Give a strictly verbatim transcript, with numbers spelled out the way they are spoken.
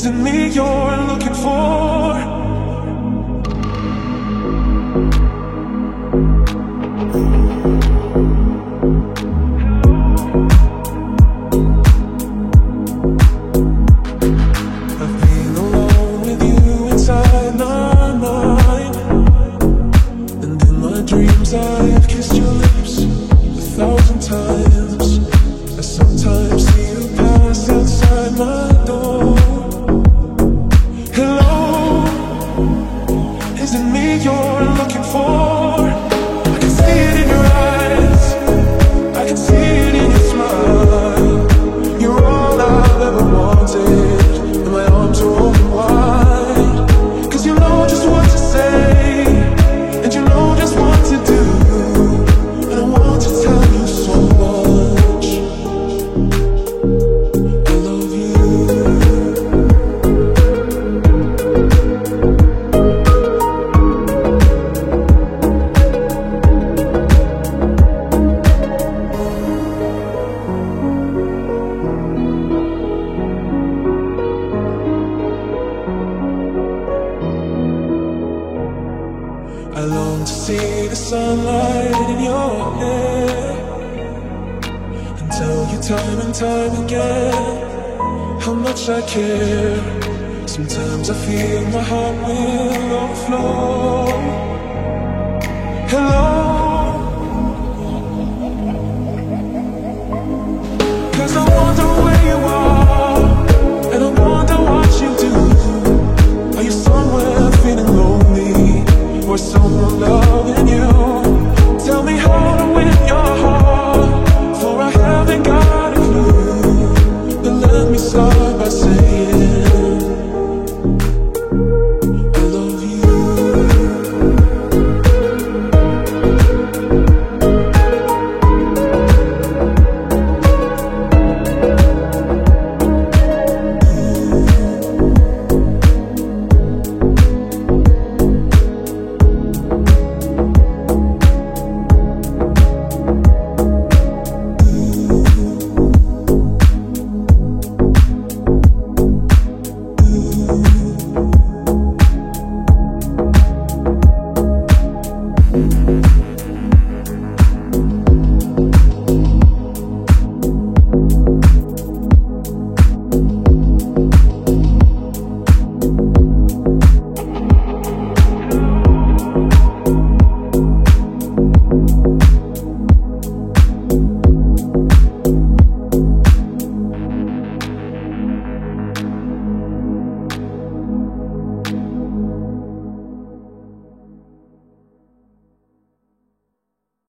Is it me you're looking for? I've been alone with you inside my mind, and in my dreams I've kissed your lips a thousand times. I sometimes see you pass outside my door. Hello, is it me you're looking for? I can see it in your eyes, I can see it in your smile. You're all I've ever wanted, and my arms are open wide. Cause you know just what to say, and you know just what to do, and I want to tell you so much. I love you. I long to see the sunlight in your hair, and tell you time and time again how much I care. Sometimes I feel my heart will overflow. Hello,